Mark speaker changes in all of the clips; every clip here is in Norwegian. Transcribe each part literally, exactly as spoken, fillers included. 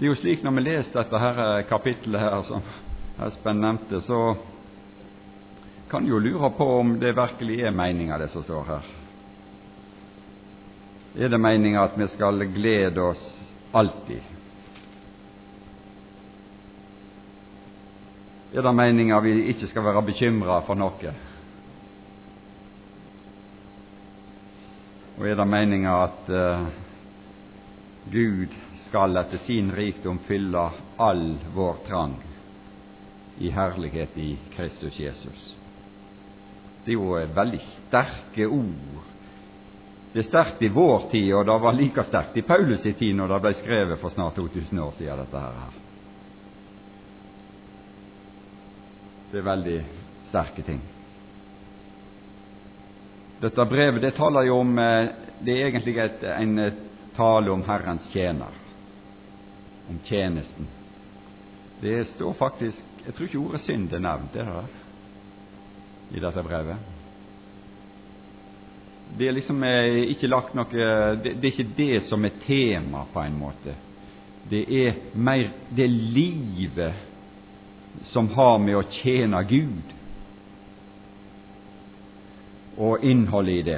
Speaker 1: Det er jo slik når vi leser dette her kapittelet her, som Espen nevnte, så kan jo lure på om det virkelig er meningen det som står her. Er det meningen at vi skal glede oss alltid? Er det meningen at vi ikke skal være bekymret for noe? Og er det meningen at uh, Gud skal etter sin rikdom fylle all vår trang i herlighet i Kristus Jesus? Det er jo veldig sterke ord. Det er sterkt i vår tid, og det var like sterkt i Paulus i tid når det ble skrevet for snart to tusen år siden dette her. Det er veldig sterke ting. Dette brevet, det taler jo om, det er egentlig et, en tale om Herrens tjener, om tjenesten. Det står faktisk, jeg tror ikke ordet synd er nevnt, det her, i dette brevet. Det er liksom ikke lagt noe, det, det er ikke det som er tema på en måte. Det er mer det livet som har med å tjene Gud og innholdet i det.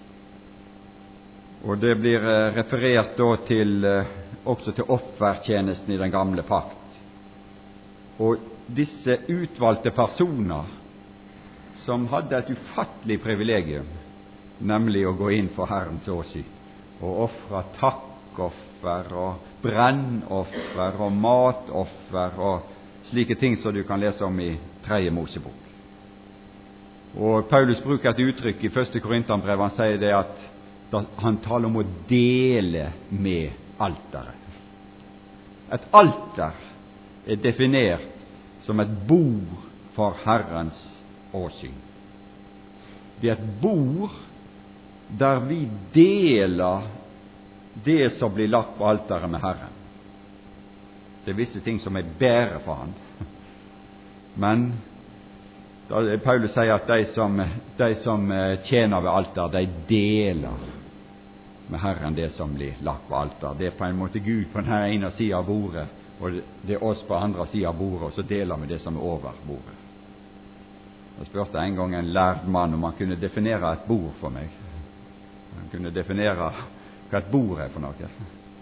Speaker 1: Og det blir referert da til, også til offertjenesten i den gamle pakt. Og disse utvalgte personer som hadde et ufattelig privilegium, nemlig å gå inn for Herrens åsyn og offre takkoffer og brennoffer og matoffer og slike ting som du kan lese om i tredje Mosebok. Og Paulus bruker et uttrykk i første Korinterbrev. Han sier det at han taler om å dele med alteret. Et alter er definert som et bord for Herrens åsyn. Det er et bord der vi deler det som blir lagt på alteret med Herren. Det er visse ting som er bedre for han. Men da Paulus sier at de som, de som tjener ved alter, de deler med Herren det som blir lagt på alter. Det er på en måte Gud på den ene siden av bordet, og det er oss på den andre siden av bordet, og så deler vi det som er over bordet. Jeg spurte en gang en lærd mann om han kunne definere et bord for meg. Han kunne definere hva et bord er for noe.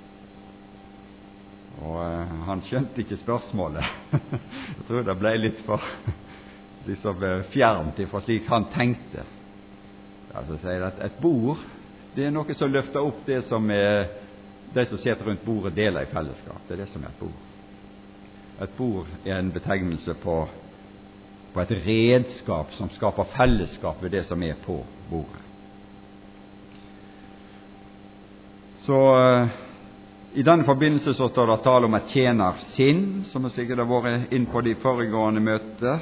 Speaker 1: Og uh, han skjønte ikke spørsmålet. Jeg tror det ble litt for liksom fjernt ifra slik han tenkte. Altså sier at et bord, det er noe som løfter opp det som er, de som sitter rundt bordet deler i fellesskap. Det er det som er et bord. Et bord er en betegnelse på, på et redskap som skaper fellesskap ved det som er på bordet. Så uh, i denne forbindelse så står det tale om et tjenersinn, som jeg sikkert har vært inn på de foregående møter,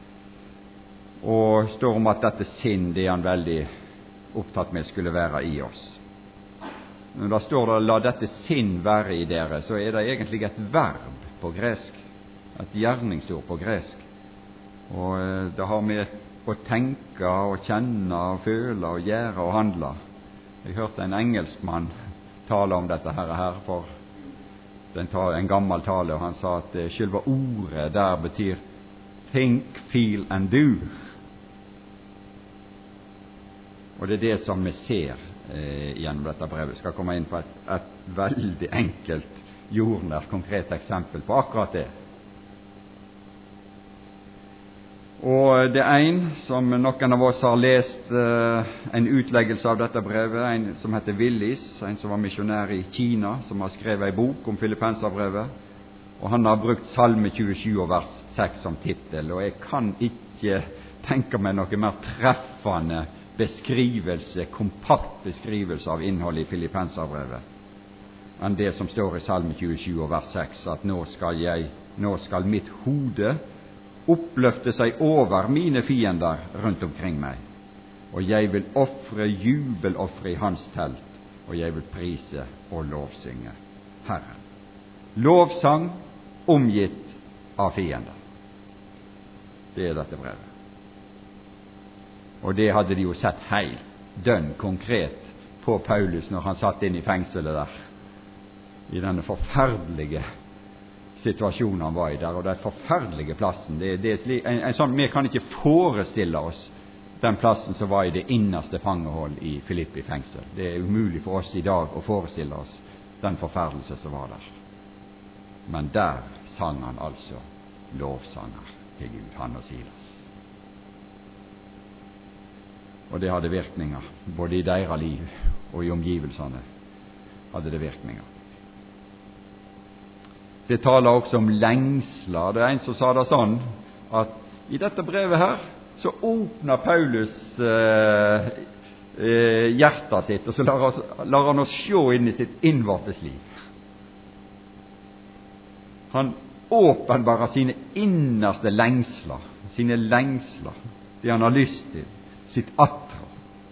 Speaker 1: og står om at dette sinn, det er han veldig opptatt med skulle være i oss. Når det står det, la dette sinn være i dere, så er det egentlig et verb på gresk, et gjerningsord på gresk. Og det har med å tenke og kjenne og føle og gjøre og handle. Jeg hørte en engelskmann tale om dette her, her for den tar en gammel tale, og han sa at selve ordet der betyr think, feel and do. Og det er det som vi ser eh, gjennom dette brevet. Jeg skal komme inn på et, et veldig enkelt, jordnært, konkret eksempel på akkurat det. Og det er en som noen av oss har lest eh, en utleggelse av dette brevet, en som heter Willis, en som var misjonær i Kina, som har skrevet en bok om Filippenserbrevet, og han har brukt Salme tjuesju og vers seks som titel, og jeg kan ikke tenke meg noe mer treffende beskrivelse, kompakt beskrivelse av innholdet i Filippenserbrevet enn det som står i Salme tjuesju og vers seks, at nå skal jeg, nå skal mitt hode oppløfte seg over mine fiender rundt omkring meg, og jeg vil offre jubeloffre i hans telt, og jeg vil prise og lovsynge Herren. Lovsang omgitt av fiender. Det er dette brevet. Og det hadde de jo sett helt dønn konkret på Paulus når han satt inn i fengselet der, i denne forferdelige situasjonen han var i der, og den forferdelige plassen. Det, det er slik, en, en sånn, vi kan ikke forestille oss den plassen som var i det innerste fangehold i Filippi fengsel. Det er umulig for oss i dag å forestille oss den forferdelse som var der. Men der sang han altså lovsanger til Gud, han og Silas. Og det hadde virkninger, både i deres liv og i omgivelsene hadde det virkninger. Det taler også om lengsler. Det er en som sa det sånn, at i dette brevet her, så åpner Paulus eh, eh, hjertet sitt, og så lar, oss, lar han oss se inn i sitt innvortes liv. Han åpenbarer sine innerste lengsler, sine lengsler, det han har lyst til, sitt atro.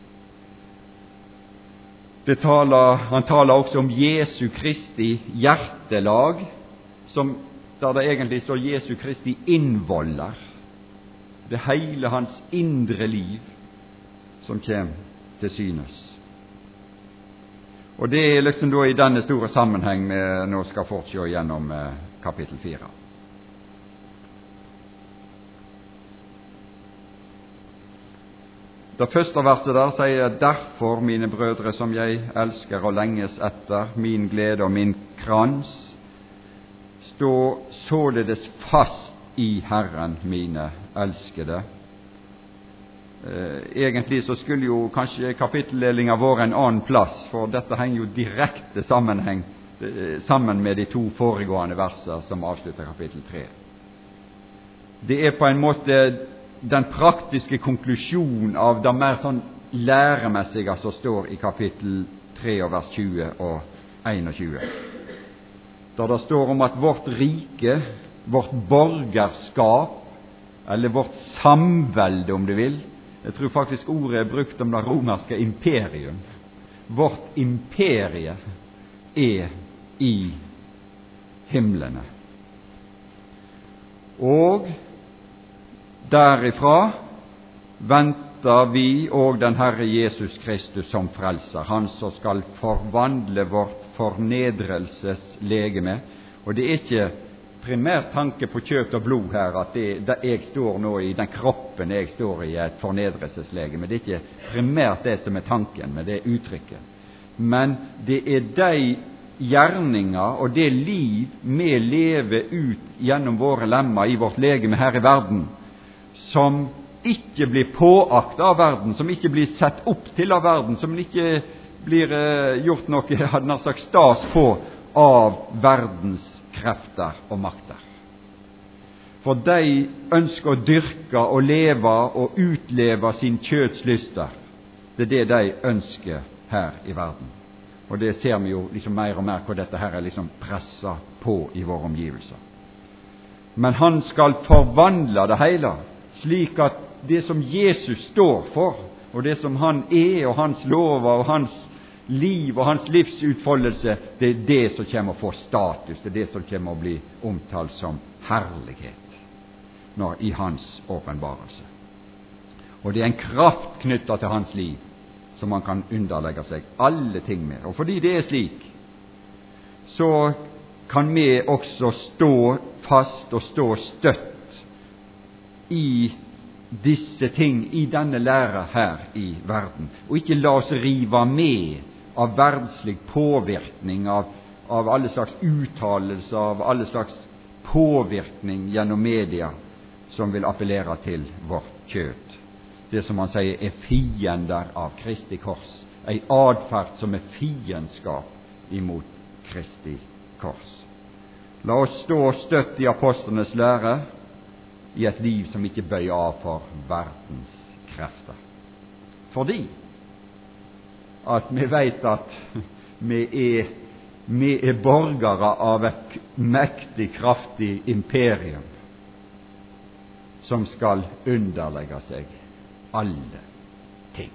Speaker 1: Det taler, han taler også om Jesu Kristi hjertelag, som, der det egentlig står Jesu Kristi innvoller. Det hele hans indre liv som kommer til synes. Og det er liksom da i denne store sammenheng vi nå skal fortsette gjennom eh, kapittel fire. Det første verset der sier: «Derfor, mine brødre, som jeg elsker og lenges etter, min glede og min krans, stå således fast i Herren, mine elskede.» Eh, egentlig så skulle jo kanskje kapitteldelinga vært en annen plass, for dette henger jo direkte sammenheng eh, sammen med de to foregående verser som avslutter kapittel tre. Det er på en måte den praktiske konklusjon av det mer sånn læremessige som står i kapittel tre og vers tjue og einogtjue. Der det står om at vårt rike, vårt borgerskap, eller vårt samvelde, om du vil, jeg tror faktisk ordet er brukt om det romerske imperium. Vårt imperie er i himlene. Og derifra venter vi og den Herre Jesus Kristus som frelser, han som skal forvandle vårt fornedrelses legeme. Og det er ikke primært tanke på kjøtt og blod her, at det, det jeg står nå i den kroppen jeg står i, et fornedrelseslegeme. Det er ikke primært det som er tanken med det uttrykket. Men det er de gjerninger og det liv vi lever ut gjennom våre lemmer i vårt legeme her i verden, som ikke blir påaktet av verden, som ikke blir sett opp til av verden, som ikke blir eh, gjort noe, hadde nær sagt, stas på av verdens krefter og makter. For de ønsker å dyrke og leve og utleve sin kjøds lyster. Det er det de ønsker her i verden. Og det ser vi jo liksom mer og mer hvor dette her er liksom presset på i våre omgivelser. Men han skal forvandle det hele, slik at det som Jesus står for, og det som han er, og hans lover, og hans liv og hans livsutfoldelse, det er det som kommer å få status, det er det som kommer å bli omtalt som herlighet når, i hans åpenbarelse. Og det er en kraft knyttet til hans liv som man kan underlegge seg alle ting med. Og fordi det er slik, så kan vi også stå fast og stå støtt i disse ting, i denne lære her i verden, og ikke la oss rive med av verdslig påvirkning, av, av alle slags uttalelser, av alle slags påvirkning gjennom media som vil appellere til vårt kjøtt. Det som man sier er fiender av Kristi kors, en adferd som er fiendskap imot Kristi kors. La oss stå støtt i apostlenes lære, i et liv som ikke bøyer av for verdens krefter. Fordi at vi vet at vi er, vi er borgere av et mektig, kraftig imperium som skal underlegge seg alle ting.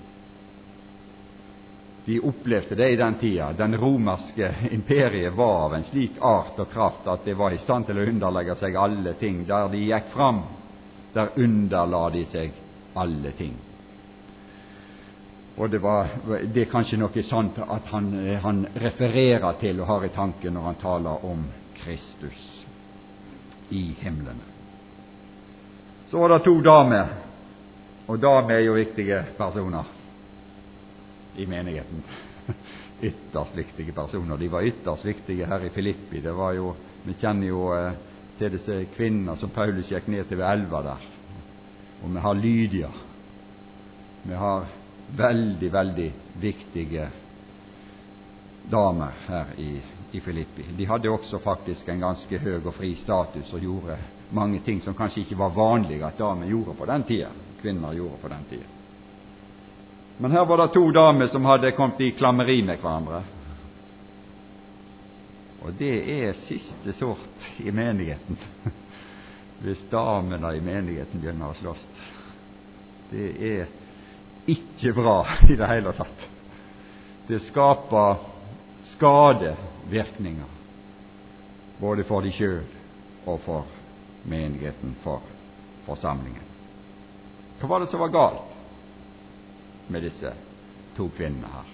Speaker 1: De opplevde det i den tida. Den romerske imperiet var av en slik art og kraft at det var i stand til å underlegge seg alle ting. Der de gikk fram, der underla de seg alle ting. Og det, var, det er kanskje noe sånt at han, han refererer til og har i tanken når han taler om Kristus. i himlene. Så var det to damer, og damer er jo viktige personer i menigheten. Ytterst viktige personer. De var ytterst viktige her i Filippi. Det var jo, vi kjenner jo eh, til disse kvinner som Paulus gikk ned til ved elva der. Og vi har Lydia. Vi har veldig, veldig viktige damer her i, i Filippi. De hadde også faktisk en ganske høy og fri status og gjorde mange ting som kanskje ikke var vanlige at damer gjorde på den tiden. Kvinner gjorde på den tiden. Men her var det to damer som hadde kommet i klammeri med hverandre. Og det er siste sort i menigheten. Hvis damene i menigheten begynner å slåss. Det er ikke bra i det hele tatt. Det skaper skadevirkninger, både for de selv og for menigheten, for forsamlingen. Hva var det som var galt med disse to kvinnene her?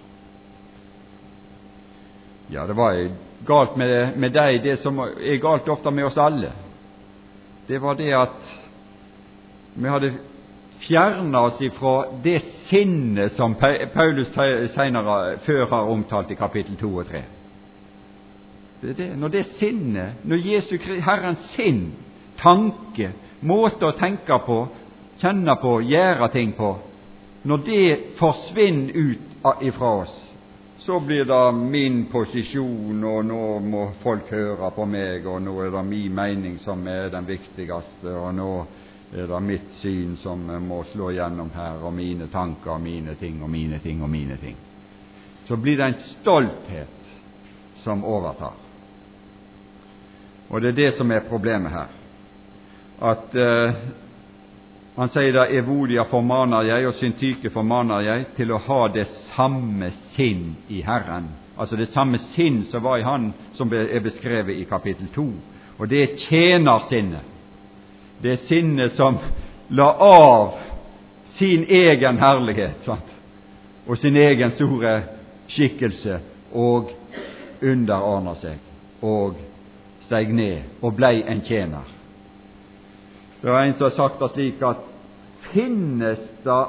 Speaker 1: Ja, det var galt med, med deg, det som er galt ofte med oss alle. Det var det at vi hadde fjernet oss ifra det sinnet som Paulus senere før har omtalt i kapittel to og tre. Det er det, når det sinnet, når Jesu Herrens sinn, tanke, måte å tenke på, kjenne på, gjøre ting på, når det forsvinner ut ifra oss, så blir det min posisjon, og nå må folk høre på meg, og nå er det min mening som er den viktigste, og nå er det mitt syn som må slå gjennom her, og mine tanker, og mine ting, og mine ting, og mine ting. Så blir det en stolthet som overtar. Og det er det som er problemet her. At uh, han sier da, Evodia formaner jeg, og Syntyke formaner jeg, til å ha det samme sinn i Herren. Altså det samme sinn som var i han, som er beskrevet i kapittel to. Og det er tjenersinnet. Det er sinnet som la av sin egen herlighet, sant? Og sin egen store skikkelse, og underordner seg, og steg ned, og blei en tjener. Det var en som har sagt det slik at finnes det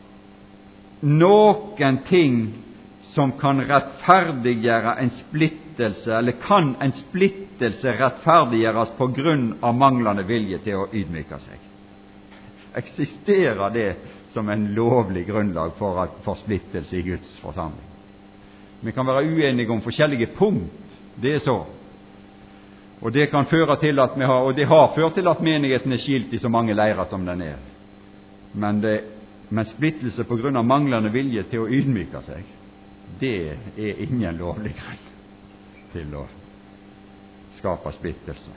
Speaker 1: noen ting som kan rettferdiggjøre en splittelse, eller kan en splittelse rettferdiggjøres på grunn av manglende vilje til å ydmyke seg? Eksisterer det som en lovlig grunnlag for, for splittelse i Guds forsamling? Vi kan være uenige om forskjellige punkt, det er så. Og det kan føre til at vi har, og det har ført til at menigheten er skilt i så mange leirer som den er. Men, det, men splittelse på grunn av manglende vilje til å ydmyke seg, det er ingen lovlig grunn til å skape splittelse.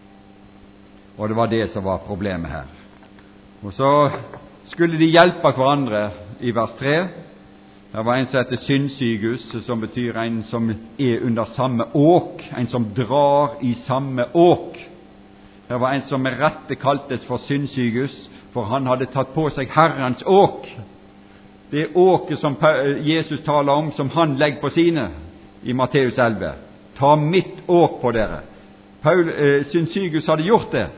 Speaker 1: Og det var det som var problemet her. Og så skulle de hjelpe hverandre i vers tre. Det var en som heter synsygus, som betyr en som er under samme åk, en som drar i samme åk. Det var en som med rette kaltes for synsygus, for han hadde tatt på seg Herrens åk. Det åket som Jesus taler om, som han legger på sine i Matteus elleve. Ta mitt åk på dere. Paul, eh, synsygus hadde gjort det,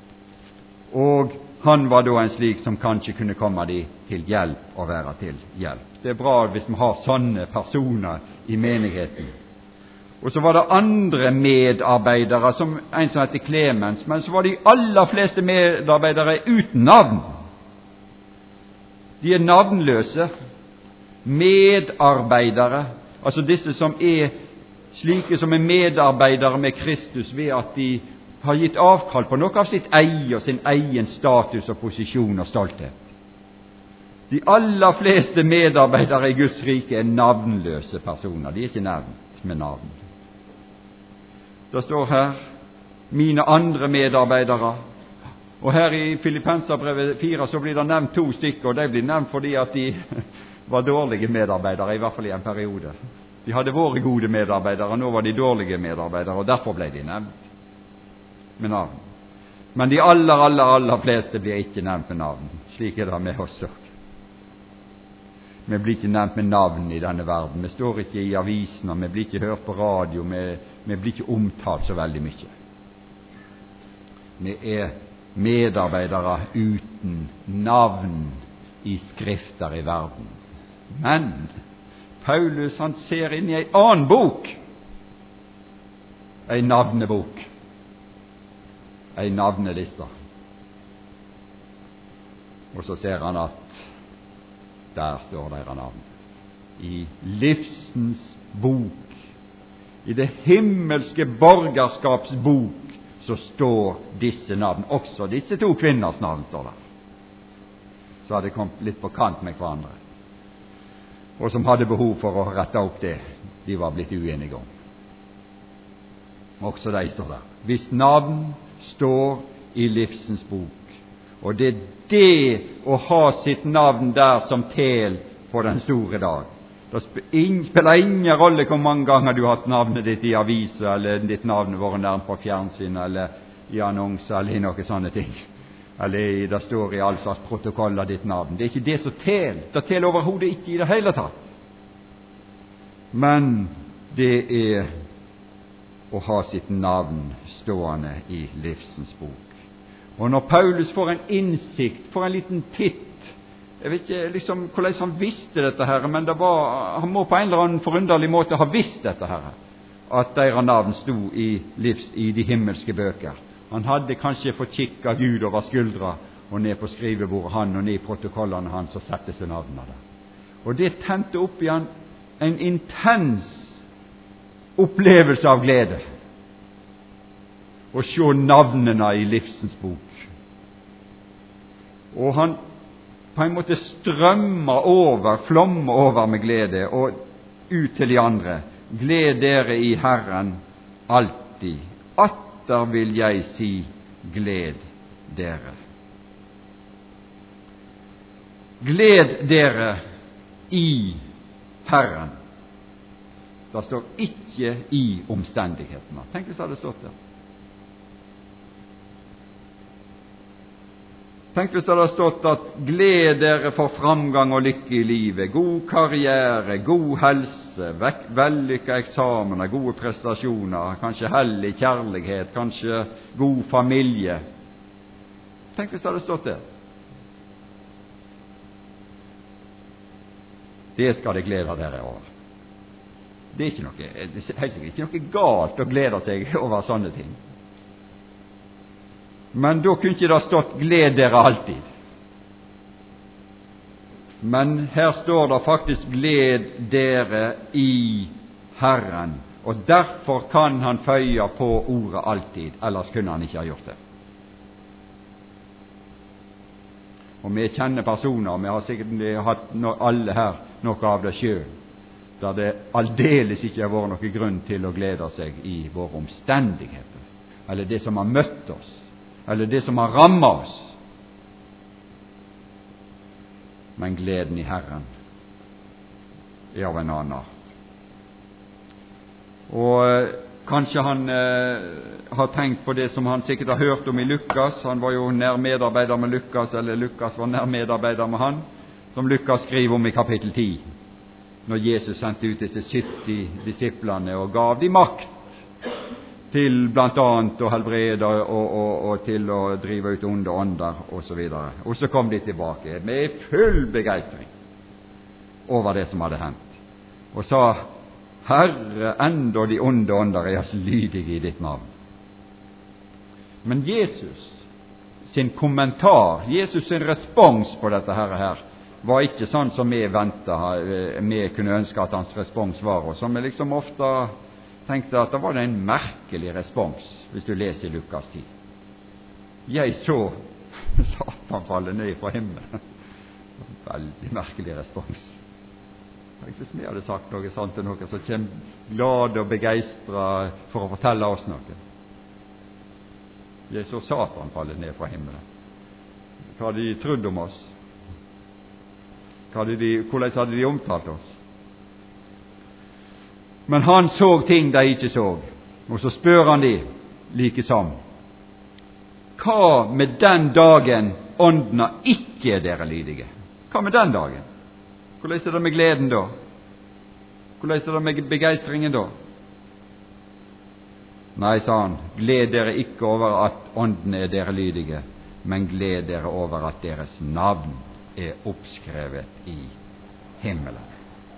Speaker 1: og han var da en slik som kanskje kunne komme de til hjelp og være til hjelp. Det er bra hvis vi har sånne personer i menigheten. Og så var det andre medarbeidere, som en som heter Clemens, men så var de aller fleste medarbeidere uten navn. De er navnløse medarbeidere, altså disse som er slike som er medarbeidere med Kristus ved at de har gitt avkall på noe av sitt eie og sin egen status og posisjon og stolthet. De aller fleste medarbeidere i Guds rike er navnløse personer. De er ikke nevnt med navn. Det står her mine andre medarbeidere. Og her i Filippenserbrevet fire så blir det nevnt to stykker, og de blir nevnt fordi at de var dårlige medarbeidere, i hvert fall i en periode. De hadde vært gode medarbeidere, og nå var de dårlige medarbeidere, og derfor ble de nevnt med navn. Men de aller, aller, aller fleste blir ikke nevnt med navn. Slik er det med oss også. Vi blir ikke nevnt med navn i denne verden. Vi står ikke i avisen, og vi blir ikke hørt på radio. Vi, vi blir ikke omtalt så veldig mye. Vi er medarbeidere uten navn i skrifter i verden. Men Paulus han ser inn i ei annen bok, ei navnebok, ei navneliste. Og så ser han at der står deres navn. I livsens bok, i det himmelske borgerskaps bok, så står disse navn. Også disse to kvinners navn står der. Så hadde de kommet litt på kant med hverandre. Og som hadde behov for å rette opp det de var blitt uenige om. Også de står der. Hvis navn står i livsens bok. Og det er det å ha sitt navn der som tel på den store dag. Det spiller ingen rolle hvor mange ganger du har hatt navnet ditt i aviser, eller ditt navn vært nærmere på fjernsyn, eller i annonser, eller i noen sånne ting. Eller det står i all slags protokoller ditt navn. Det er ikke det som tel. Det teler overhodet ikke i det hele tatt. Men det er å ha sitt navn stående i livsens bok. Og når Paulus får en innsikt, får en liten titt, jeg vet ikke liksom hvordan han visste dette her, men det var, han må på en eller annen forunderlig måte ha visst dette her, at deres navn stod i, livs, i de himmelske bøker. Han hadde kanskje fått kikk av Gud over skuldra og ned på skrivebordet han og ned i protokollene hans og sette seg navnene der. Og det tente opp i han en intens opplevelse av glede å se navnene i livsens bok. Og han på en måte strømmer over, flommer over med glede, og ut til de andre. Gled dere i Herren alltid. Atter vil jeg si, gled dere. Gled dere i Herren. Det står ikke i omstendighetene. Tenk hvis det hadde stått der. Tenk hvis det hadde stått at gled dere for framgang og lykke i livet, god karriere, god helse, vellykka eksamener, gode prestasjoner, kanskje hellig kjærlighet, kanskje god familie. Tenk hvis det hadde stått der. Det skal det glede dere over. Det er ikke noe, det er helt sikkert ikke noe galt å glede seg over sånne ting. Men da kunne ikke det stått gled dere alltid. Men her står det faktisk gled dere i Herren, og derfor kan han føye på ordet alltid, ellers kunne han ikke ha gjort det. Og vi kjenner personer, og vi har sikkert hatt alle her noe av det selv, der det aldeles ikke har vært noen grunn til å glede seg i våre omstendigheter, eller det som har møtt oss, eller det som har rammet oss. Men gleden i Herren er av en annen art. Og eh, kanskje han eh, har tenkt på det som han sikkert har hørt om i Lukas. Han var jo nær medarbeider med Lukas, eller Lukas var nær medarbeider med han, som Lukas skriver om i kapittel ti, når Jesus sendte ut disse sytti disiplene og gav de makt til blant annet å helbrede og, og, og til å drive ut onde ånder og så videre. Og så kom de tilbake med full begeistring over det som hadde hendt, og sa, Herre, enda de onde ånder er lydige i ditt navn. Men Jesus sin kommentar, Jesus sin respons på dette her, her var ikke sånn som vi ventet, vi kunne ønske at hans respons var, og som vi liksom ofte tenkte at det var en merkelig respons, hvis du leser i Lukas ti. Jeg så Satan falle ned fra himmelen. Veldig merkelig respons. Tenk hvis vi hadde sagt noe sånt til noen som kommer glad og begeistret for å fortelle oss noe. Jeg så Satan falle ned fra himmelen. Hva hadde de trodd om oss? Hva hadde de, hvordan hadde de omtalt oss? Men han så ting de ikke så, og så spør han de like som. Hva med den dagen åndene ikke er dere lydige? Hva med den dagen? Hvordan er det med gleden da? Hvordan er det med begeistringen da? Nei, sa han, gled dere ikke over at åndene er dere lydige, men gled dere over at deres navn er oppskrevet i himmelen.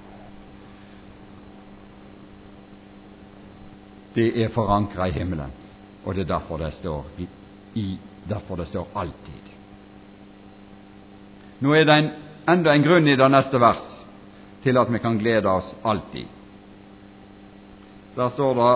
Speaker 1: Det er forankret i himmelen, og det er derfor det står i, i derfor det står alltid. Nå er det en, enda en grunn i det neste vers til at vi kan glede oss alltid. Der står det,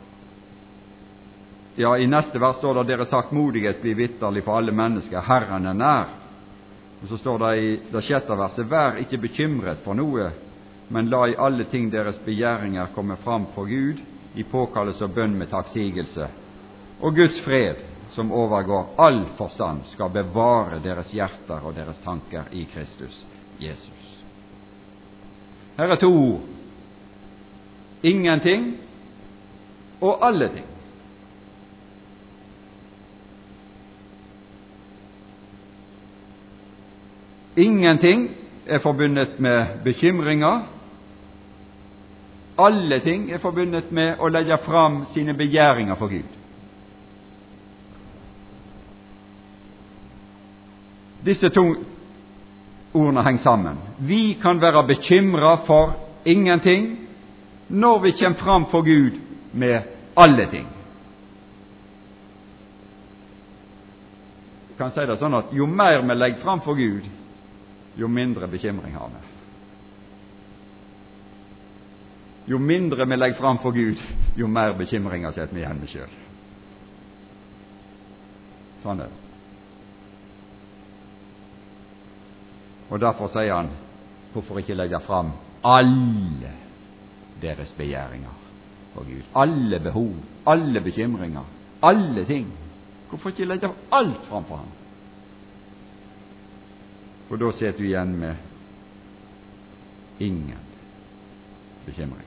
Speaker 1: ja, i neste vers står det, dere saktmodighet blir vitterlig for alle mennesker, Herren er nær. Og så står det i det sjette verset, vær ikke bekymret for noe, men la i alle ting deres begjæringer komme fram for Gud, i påkallelse og bønn med takksigelse. Og Guds fred, som overgår all forstand, skal bevare deres hjerter og deres tanker i Kristus Jesus. Her er to ord. Ingenting og alle ting. Ingenting er forbundet med bekymringer. Alle ting er forbundet med å legge fram sine begjæringer for Gud. Disse to ordene henger sammen. Vi kan være bekymret for ingenting når vi kommer fram for Gud med alle ting. Jeg kan si det sånn at jo mer vi legger fram for Gud, jo mindre bekymring har vi. Jo mindre vi legger fram for Gud, jo mer bekymringer setter vi igjen med selv. Sånn er det. Og derfor sier han, hvorfor ikke legge fram alle deres begjæringer for Gud? Alle behov, alle bekymringer, alle ting. Hvorfor ikke legge alt fram for ham? For da sitter du igjen med ingen bekymringer.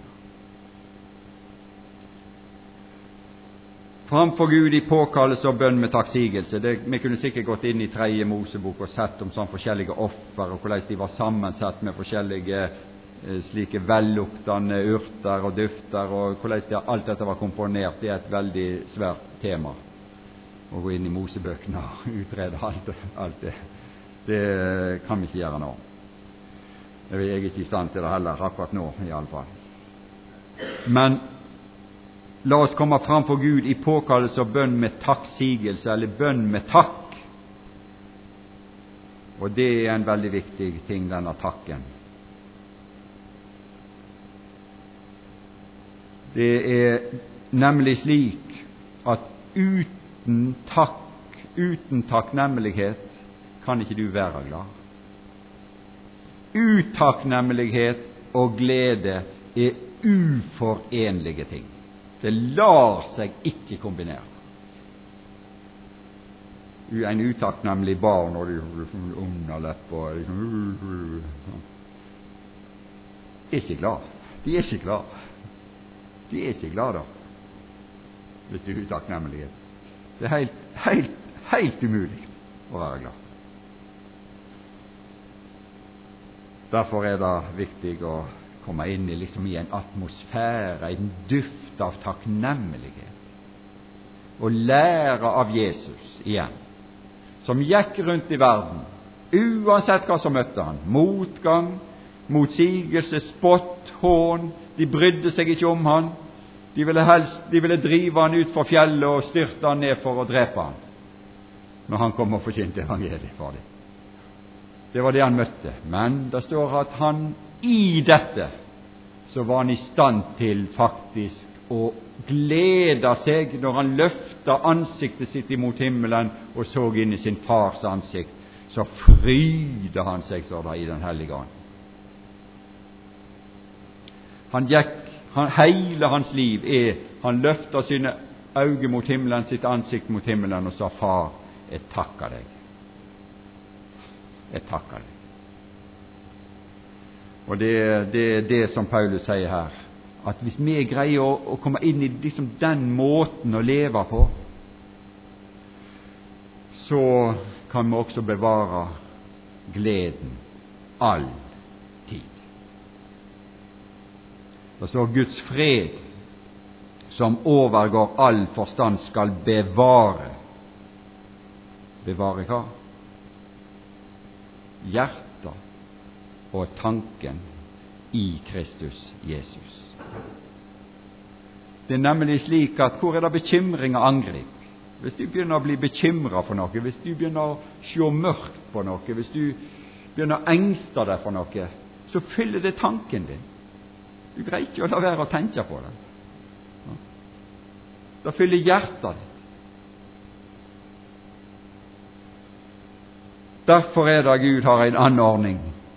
Speaker 1: Framfor Gud i påkallelse og bønn med takksigelse. Det, vi kunne sikkert gått inn i tredje Mosebok og sett om sånne forskjellige offer, og hvordan de var sammensatt med forskjellige eh, slike velluktende urter og dufter, og hvordan de, alt dette var komponert. Det er et veldig svært tema å gå inn i Mosebøkene og utrede alt, alt det. Det kan vi ikke gjøre nå. Jeg er ikke i stand til det heller, akkurat nå i alle fall. Men la oss komme fram for Gud i påkallelse og bønn med takksigelse, eller bønn med takk. Og det er en veldig viktig ting, denne takken. Det er nemlig slik at uten takk, uten takknemlighet, kan ikke du være glad. Utakknemlighet og glede er uforenlige ting. Det lar seg ikke kombinere. En utakknemlig barn og de underlepp og liksom, er ikke glad. De er ikke glad. De er ikke glad da, hvis de er utakknemlige. Det er helt, helt, helt umulig å være glad. Derfor er det viktig å komme inn i, liksom, i en atmosfære, en duft av takknemlighet, og lære av Jesus igjen, som gikk rundt i verden, uansett hva som møtte han, motgang, motsigelse, spott, hån. De brydde seg ikke om han. De ville helst, de ville drive han ut for fjellet og styrte han ned for å drepe han, når han kom og forkynte evangeliet for dem. Det var det han møtte. Men det står at han i dette så var han i stand til faktisk å glede seg når han løftet ansiktet sitt imot himmelen og så inn i sin fars ansikt. Så fryde han seg, så da, i den hellige ånd. Han gikk, han, hele hans liv er, han løftet sine øyne mot himmelen, sitt ansikt mot himmelen, og sa, far, jeg takker deg. Jeg takker deg. Og det er det, det som Paulus sier her, at hvis vi greier å, å komme inn i liksom den måten å leve på, så kan vi også bevare gleden all tid. Det står Guds fred, som overgår all forstand, skal bevare. Bevare hva? Hjertet og tanken i Kristus Jesus. Det er nemlig slik at hvor er det bekymring og angrip? Hvis du begynner å bli bekymret for noe, hvis du begynner å se mørkt på noe, hvis du begynner å engste deg for noe, så fyller det tanken din. Du greier ikke å la være å tenke på det. Da fyller hjertet ditt. Derfor er det Gud har en anordning.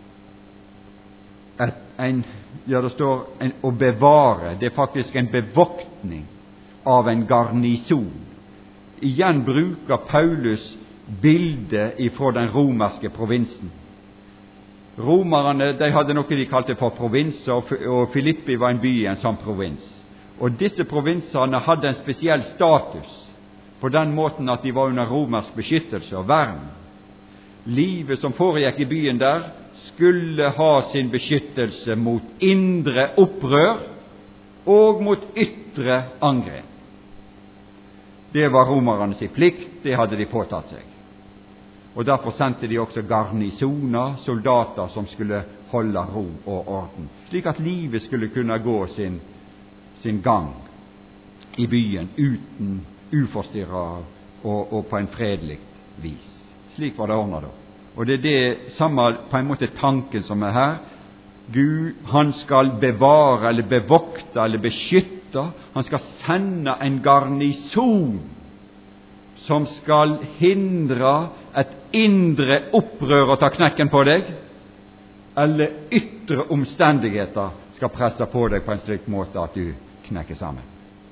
Speaker 1: Et, en, ja, det står en, å bevare. Det er faktisk en bevoktning av en garnison. Igjen bruker Paulus bildet ifra den romerske provinsen. Romerne, de hadde noe de kalte for provinser, og Filippi var en by i en sånn provins. Og disse provinserne hadde en spesiell status, på den måten at de var under romersk beskyttelse og vern. Livet som foregikk i byen der, skulle ha sin beskyttelse mot indre opprør og mot ytre angrep. Det var romernes plikt, det hadde de påtatt seg. Og derfor sendte de også garnisoner, soldater som skulle holde ro og orden, slik at livet skulle kunne gå sin, sin gang i byen uten uforstyrret og, og på en fredelig vis. Slik var det ordnet da. Og det er det samme på en måte tanken som er her. Gud, han skal bevare eller bevokte eller beskytte. Han skal sende en garnison som skal hindre et indre opprør å ta knekken på deg, eller ytre omstendigheter skal presse på deg på en slik måte at du knekker sammen.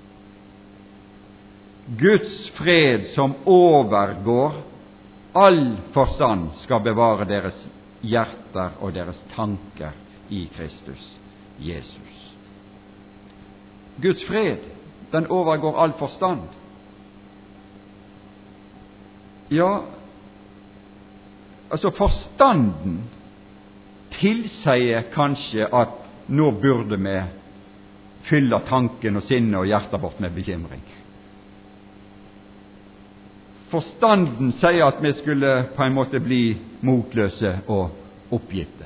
Speaker 1: Guds fred som overgår all forstand skal bevare deres hjerter og deres tanker i Kristus Jesus. Guds fred, den overgår all forstand. Ja, altså forstanden tilsier kanskje at nå burde vi fylle tanken og sinnet og hjertet vårt med bekymring. Forstanden sier at vi skulle på en måte bli motløse og oppgitte.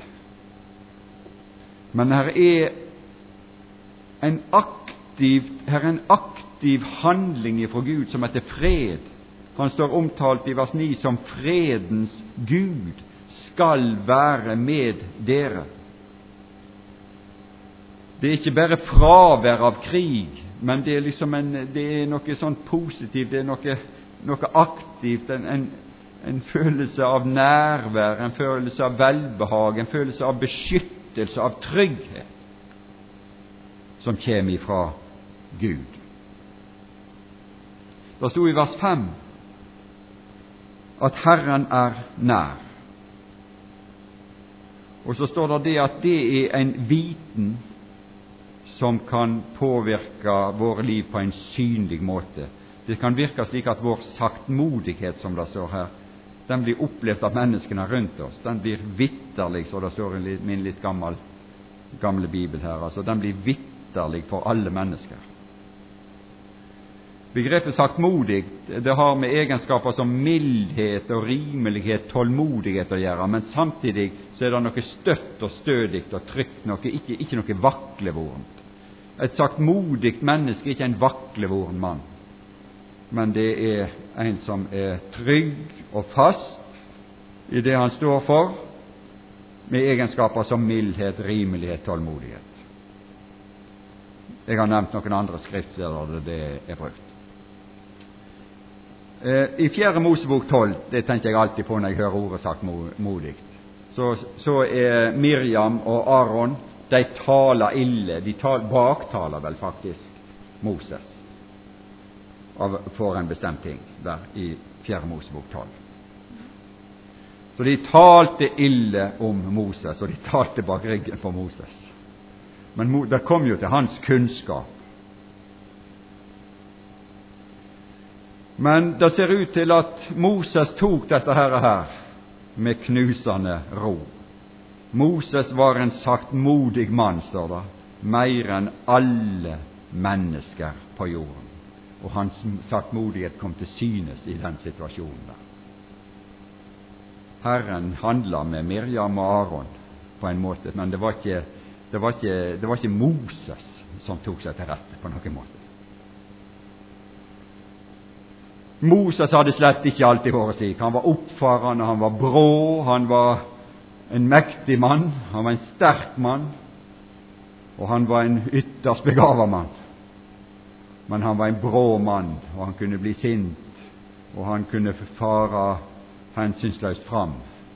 Speaker 1: Men her er en aktiv, her er en aktiv handling fra Gud som heter fred. Han står omtalt i vers ni som fredens Gud skal være med dere. Det er ikke bare fravær av krig, men det er liksom en, det er noe sånn positivt, det er noe, noe aktivt, en, en, en følelse av nærvær, en følelse av velbehag, en følelse av beskyttelse, av trygghet, som kommer ifra Gud. Det stod i vers fem at Herren er nær. Og så står det det at det er en viten som kan påvirke våre liv på en synlig måte. Det kan virke slik at vår saktmodighet, som det står her, den blir opplevd av menneskene rundt oss. Den blir vitterlig, så det står i min litt gammel, gamle bibel her, altså den blir vitterlig for alle mennesker. Begrepet saktmodig, det har med egenskaper som mildhet og rimelighet, tålmodighet å gjøre, men samtidig så er det noe støtt og stødig og trygt, noe, ikke, ikke noe vaklevorent. Et saktmodig menneske er ikke en vaklevoren mann, men det er en som er trygg og fast i det han står for, med egenskaper som mildhet, rimelighet, tålmodighet. Jeg har nevnt noen andre skriftsteder der det er brukt. I fjerde Mosebok tolv, det tenker jeg alltid på når jeg hører ordet saktmodig, så, så er Miriam og Aaron, de taler ille, de tal, baktaler vel faktisk Moses av, for en bestemt ting der i fjerde Mosebok tolv. Så de talte ille om Moses, og de talte bak ryggen for Moses. Men det kom jo til hans kunnskap. Men det ser ut til at Moses tok dette her, her med knusende ro. Moses var en saktmodig mann, står det, mer enn alle mennesker på jorden. Og hans saktmodighet kom til synes i den situasjonen der. Herren handla med Miriam og Aron på en måte, men det var ikke, det var ikke, det var ikke Moses som tok seg til rette på noen måte. Moses hadde slett ikke alltid vært slik. Han var oppfarende, han var brå, han var en mektig mann, han var en sterk mann, og han var en ytterst begavet mann. Men han var en brå mann, og han kunne bli sint, og han kunne fare hensynsløst fram.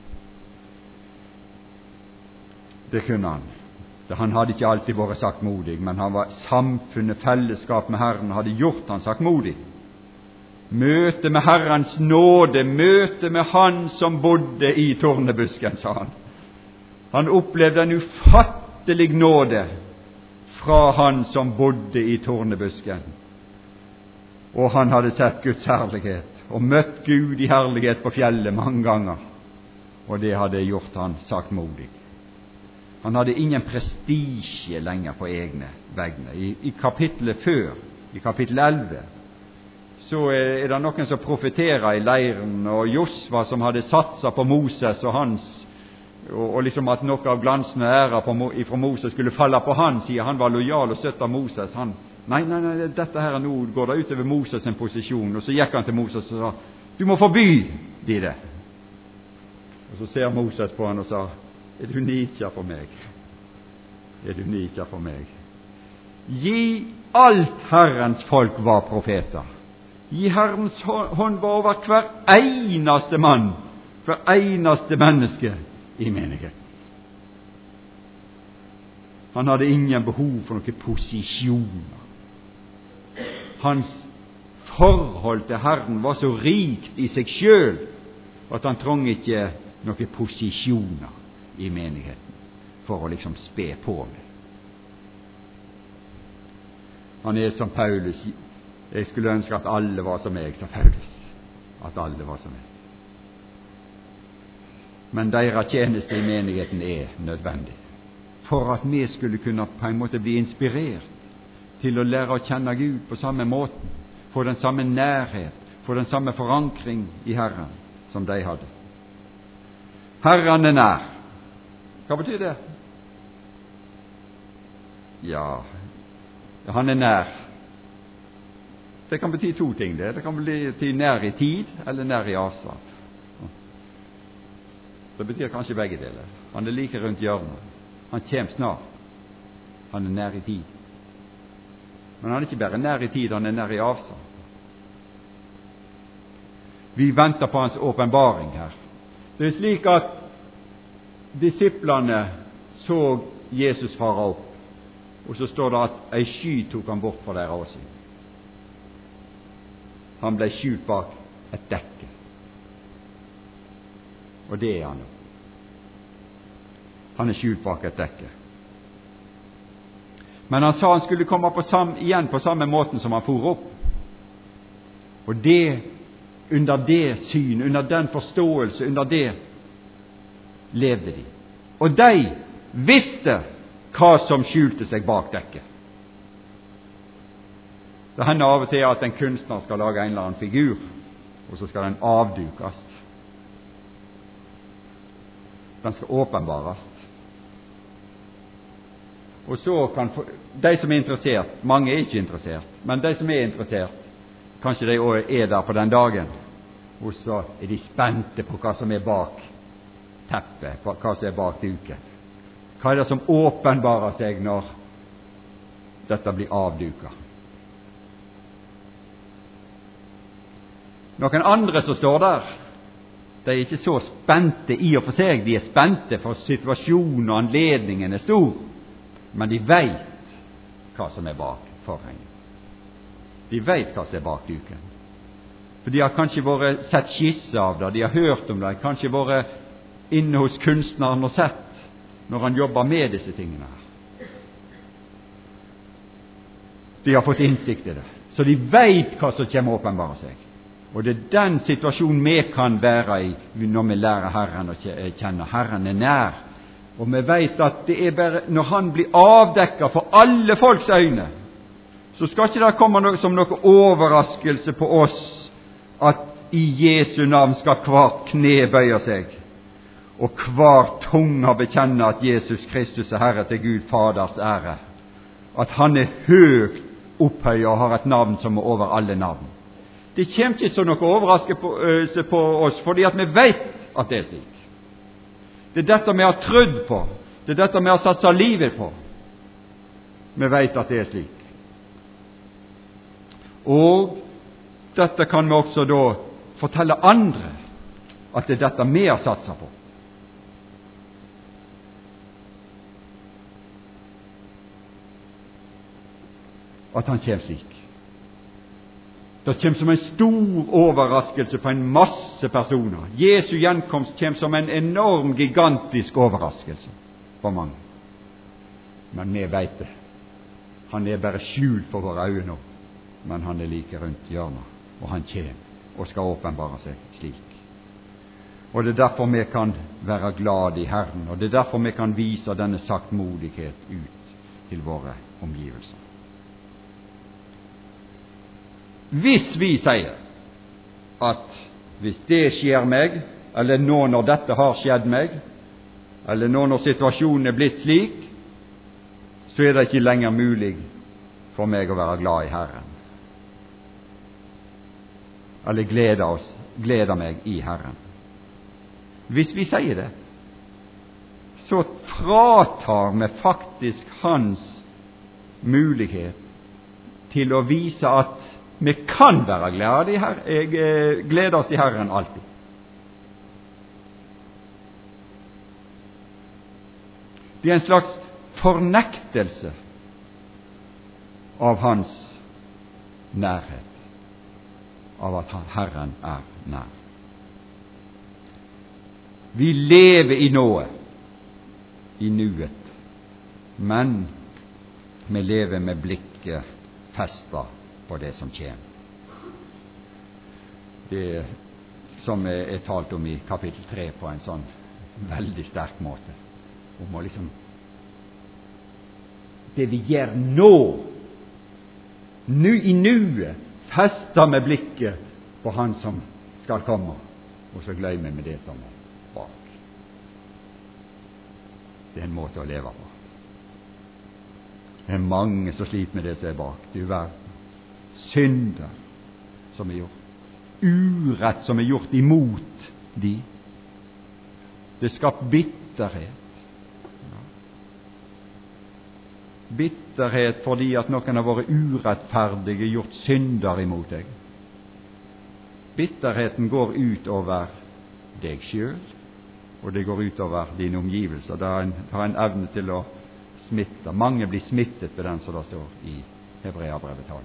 Speaker 1: Det kunne han. Han hadde ikke alltid vært saktmodig, men han var samfunnet, fellesskap med Herren, hadde gjort han saktmodig. Møte med Herrens nåde, møte med Han som bodde i tornebusken, sa han. Han opplevde en ufattelig nåde fra Han som bodde i tornebusken. Og han hadde sett Guds herlighet og møtt Gud i herlighet på fjellet mange ganger, og det hadde gjort han saktmodig. Han hadde ingen prestisje lenger på egne vegne. I, i kapittelet før, i kapittel elleve, så er det noen som profeterer i leiren, og Josva som hadde satset på Moses og hans, og, og liksom at noe av glansen og æra fra Moses skulle falle på han, sier han var lojal og støtta Moses. Han, nei, nei, nei, dette her nå går det ut over Moses en posisjon. Og så gikk han til Moses og sa, du må forby de det. Og så ser Moses på han og sa, er du nikja for meg? Er du nikja for meg? Gi alt Herrens folk var profeter. Gi Herrens hånd var over hver eneste mann, hver eneste menneske i menigheten. Han hadde ingen behov for noen posisjoner. Hans forhold til Herren var så rikt i seg selv at han trong ikke noen posisjoner i menigheten for å liksom spe på med. Han er som Paulus. Jeg skulle ønske at alle var som meg, sa Paulus. At alle var som meg. Men deres tjeneste i menigheten er nødvendig for at vi skulle kunne på en måte bli inspirert til å lære å kjenne Gud på samme måten, få den samme nærhet, få den samme forankring i Herren som de hadde. Herren er nær. Hva betyr det? Ja, han er nær. Det kan bety to ting. Det Det kan bety nær i tid eller nær i avstand. Det betyr kanskje begge deler. Han er like rundt hjørnet. Han kommer snart. Han er nær i tid. Men han er ikke bare nær i tid, han er nær i avstand. Vi venter på hans åpenbaring her. Det er slik at disiplene så Jesus fara opp, og så står det at ei sky tok han bort fra deres åsyn. Han ble skjult bak et dekke. Og det er han nå. Han er skjult bak et dekke. Men han sa han skulle komme på sam, igjen på samme måten som han for opp. Og det, under det syn, under den forståelse, under det levde de. Og de visste hva som skjulte seg bak dekket. Det hender av og til at en kunstner skal lage en eller annen figur, og så skal den avdukes. Den skal åpenbares. Og så kan de som er interessert, mange er ikke interessert, men de som er interessert, kanskje de også er der på den dagen, og så er de spente på hva som er bak teppet, på hva som er bak duken. Hva er det som åpenbarer seg når dette blir avduket? Noen andre som står der, de er ikke så spente i og for seg, de er spente for situasjonen og anledningen er stor, men de vet hva som er bak forhenget. De vet hva som er bak duken. For de har kanskje vært sett skisse av det, de har hørt om det, kanskje vært inne hos kunstneren og sett når han jobber med disse tingene her. De har fått innsikt i det, så de vet hva som kommer å åpenbare seg. Og det er den situasjonen vi kan være i når vi lærer Herren å kjenne. Herren er nær. Og vi vet at det er bare når han blir avdekket for alle folks øyne, så skal ikke det komme noe, som noe overraskelse på oss at i Jesu navn skal hvert kne bøye seg, og hver tunge bekjenne at Jesus Kristus er Herre til Gud Faders ære, at han er høyt opphøyet og har et navn som er over alle navn. Det kommer ikke som noe overraskelse på oss, fordi at vi vet at det er slik. Det er dette vi har trodd på, det er dette vi har satset livet på. Vi vet at det er slik. Og dette kan vi også da fortelle andre, at det er dette vi har satset på. At han kommer slik. Det kommer som en stor overraskelse på en masse personer. Jesu gjenkomst kommer som en enorm, gigantisk overraskelse for mange. Men vi vet det. Han er bare skjult for våre øyne nå, men han er like rundt hjørnet, og han kommer og skal åpenbare seg slik. Og det er derfor vi kan være glade i Herren, og det er derfor vi kan vise denne saktmodighet ut til våre omgivelser. Hvis vi sier at hvis det skjer meg, eller nå når dette har skjedd meg, eller nå når situasjonen er blitt slik, så er det ikke lenger mulig for meg å være glad i Herren. Eller glede, oss, glede meg i Herren. Hvis vi sier det, så fratar vi faktisk hans mulighet til å vise at vi kan være glede, i Herren, glede oss i Herren alltid. Det er en slags fornektelse av hans nærhet, av at Herren er nær. Vi lever i nået, i nuet, men vi lever med blikket festet på det som kommer. Det som er talt om i kapittel tre på en sånn veldig sterk måte, om å liksom det vi gjør nå, nu i nuet, fester med blikket på han som skal komme, og så glemmer vi det som er bak. Det er en måte å leve på. Det er mange som sliter med det som er bak. Du verden. Synder som er gjort, urett som er gjort imot de. Det skaper bitterhet. Ja. Bitterhet fordi at noen har vært urettferdige, gjort synder imot deg. Bitterheten går ut over deg selv, og det går ut over dine omgivelser. Det har en, har en evne til å smitte. Mange blir smittet ved den som det står i Hebreabrevet tolv.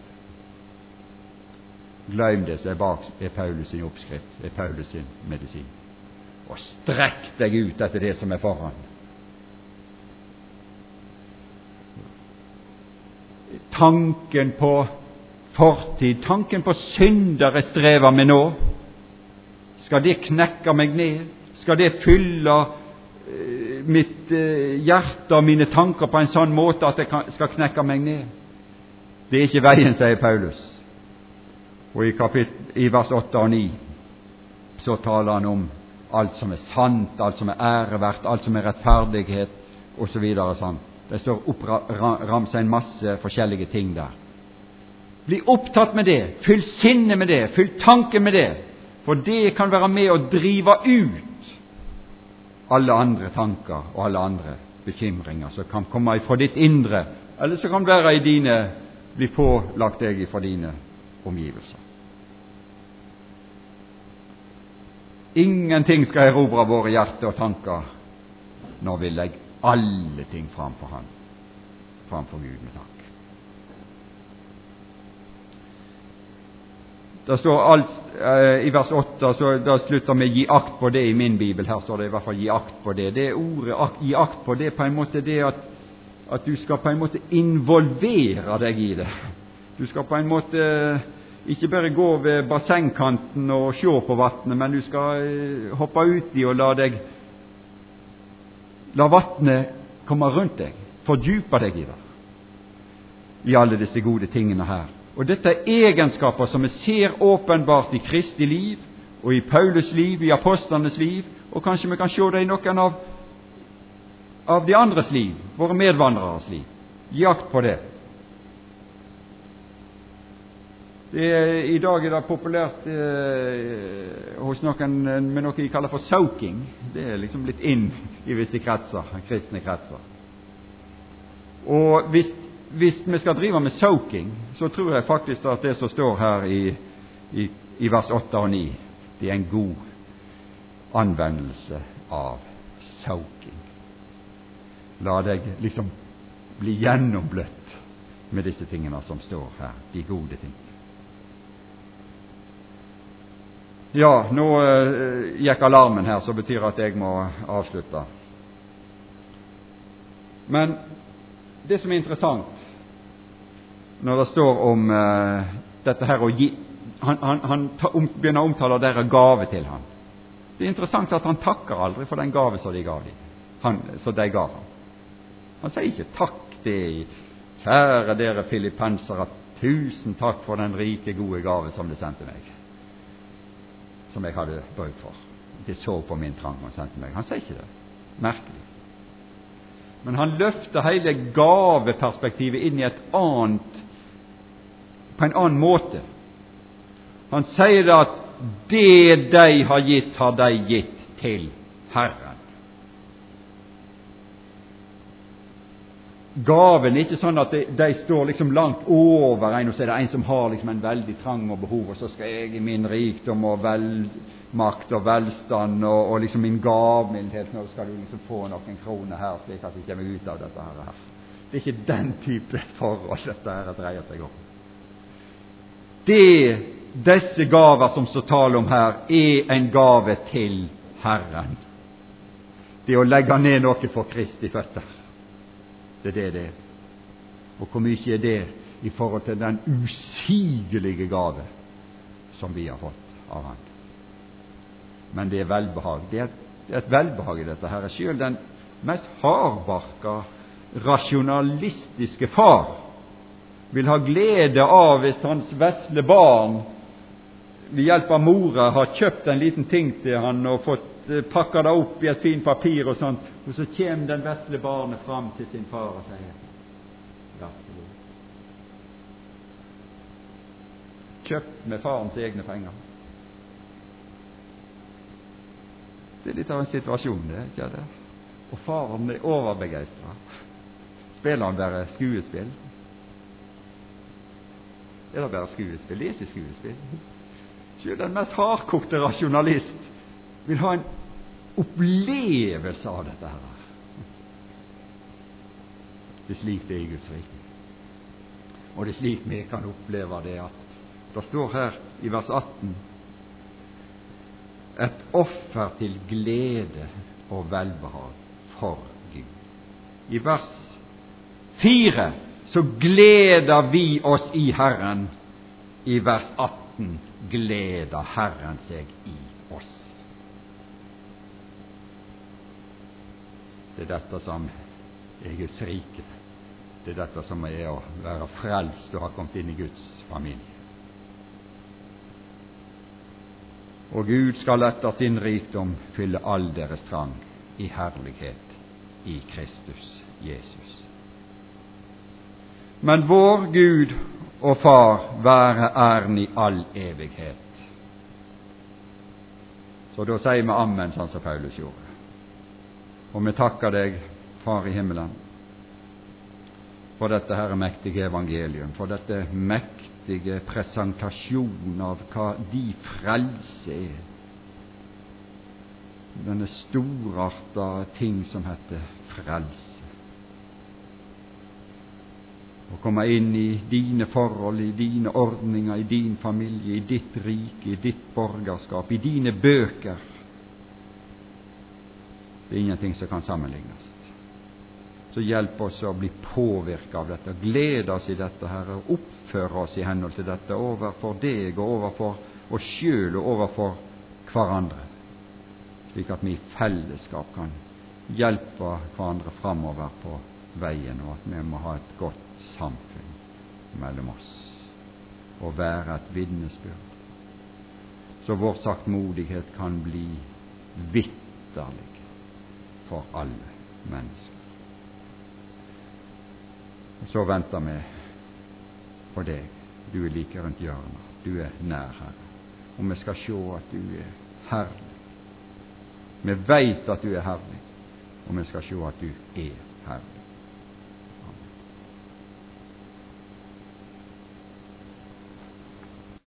Speaker 1: Glem det som er bak, er Paulus sin oppskrift, er Paulus sin medisin. Og strekk deg ut etter det som er foran. Tanken på fortid, tanken på synder jeg strever med nå, skal det knekke meg ned? Skal det fylle eh, mitt eh, hjerte og mine tanker på en sånn måte at det kan, skal knekke meg ned? Det er ikke veien, sier Paulus. Og i, kapittel, i vers åtte og ni så taler han om alt som er sant, alt som er ærevert, alt som er rettferdighet, og så videre sånn. Det står oppramset en masse forskjellige ting der. Bli opptatt med det, fyll sinne med det, fyll tanke med det, for det kan være med å drive ut alle andre tanker og alle andre bekymringer som kan komme fra ditt indre, eller som kan være i dine, bli pålagt deg fra dine omgivelser. Ingenting skal erobre våre hjerter og tanker når vi legger alle ting framfor Han, framfor Gud med takk. Det står alt eh, i vers åtte, så da slutter vi gi akt på det i min bibel. Her står det i hvert fall gi akt på det. Det ordet ak, gi akt på det på en måte det at, at du skal på en måte involvere deg i det. Du skal på en måte ikke bare gå ved bassengkanten og se på vattnet, men du skal hoppe ut i og la deg la vattnet komme rundt deg, fordype deg i det. i alle disse gode tingene her. Og dette er egenskaper som vi ser åpenbart i Kristi liv, og i Paulus liv, i apostlenes liv, og kanskje vi kan se det i noen av, av de andres liv, våre medvandreres liv. Jakt på det. Det er, I dag er det populært eh, hos noen med noe de kaller for soaking. Det er liksom litt inn i visse kretser, kristne kretser. Og hvis, hvis vi skal drive med soaking, så tror jeg faktisk at det som står her i, i, i vers åtte og ni, det er en god anvendelse av soaking. La deg liksom bli gjennombløtt med disse tingene som står her, de gode tingene. Ja, nå uh, gikk alarmen her, så betyr at jeg må avslutte. Men det som er interessant, når det står om uh, dette her å gi, han, han, han ta, um, begynner å omtale deres gave til han. Det er interessant at han takker aldri for den gave som de gav dem, han, som de gav ham. Han sier ikke takk det, kjære dere filippensere, tusen takk for den rike, gode gave som de sendte meg, som jeg hadde bruk for. De så på min trang og sendte meg. Han sier ikke det. Merkelig. Men han løfter hele gaveperspektivet inn i et annet, på en annen måte. Han sier det at det de har gitt, har de gitt til Herren. Gaven er ikke sånn at de, de står liksom langt over en, og så er det en som har liksom en veldig trang og behov, og så skal jeg i min rikdom og velmakt og velstand og, og liksom min gavmildhet, nå skal du liksom få noen kroner her, slik at jeg kommer ut av dette her. Det er ikke den type forhold dette her dreier seg om. Det, disse gaver som så taler om her, er en gave til Herren. Det å legge ned noe for Kristi føtter. Det er det det er. Og hvor mye er det i forhold til den usigelige gave som vi har fått av Han? Men det er velbehag. Det er et, det er et velbehag i dette her. Selv den mest hardbarka, rasjonalistiske far vil ha glede av hvis hans vesle barn ved hjelp av mora har kjøpt en liten ting til han og fått pakka det opp i et fint papir og sånt, og så kommer den vesle barnet fram til sin far og sier: "Ja, kjøpt med farens egne penger." Det er litt av en situasjon, det, ikke det? Og faren er overbegeistret. Spiller han bare skuespill? Er det bare skuespill? Det er ikke skuespill. Selv den mest hardkokte rasjonalist vil ha en opplevelse av dette her. Det er slik det er i Guds rike. Og det er slik vi kan oppleve det, at det står her i vers atten: et offer til glede og velbehag for Gud. I vers fire så gleder vi oss i Herren. I vers atten gleder Herren seg i oss. Det er dette som er Guds rike. Det er dette som er å være frelst og ha kommet inn i Guds familie. Og Gud skal etter sin rikdom fylle all deres trang i herlighet i Kristus Jesus. Men vår Gud og Far være æren i all evighet. Så da sier vi amen, sånn som Paulus gjorde. Og vi takker deg, Far i himmelen, for dette her mektige evangelium, for dette mektige presentasjon av hva de frelse er. Denne storarta ting som heter frelse. Å komme inn i dine forhold, i dine ordninger, i din familie, i ditt rike, i ditt borgerskap, i dine bøker. Det er ingenting som kan sammenlignes. Så hjelp oss å bli påvirket av dette, glede oss i dette, Herre, og oppføre oss i henhold til dette overfor deg og overfor oss selv og overfor hverandre, slik at vi i fellesskap kan hjelpe hverandre framover på veien, og at vi må ha et godt samfunn mellom oss og være et vitnesbyrd, så vår saktmodighet kan bli vitterlig for alle mennesker. Og så venter vi på deg. Du er like rundt hjørnet. Du er nær, Herre. Og vi skal se at du er herlig. Vi vet at du er herlig, og vi skal se at du er herlig.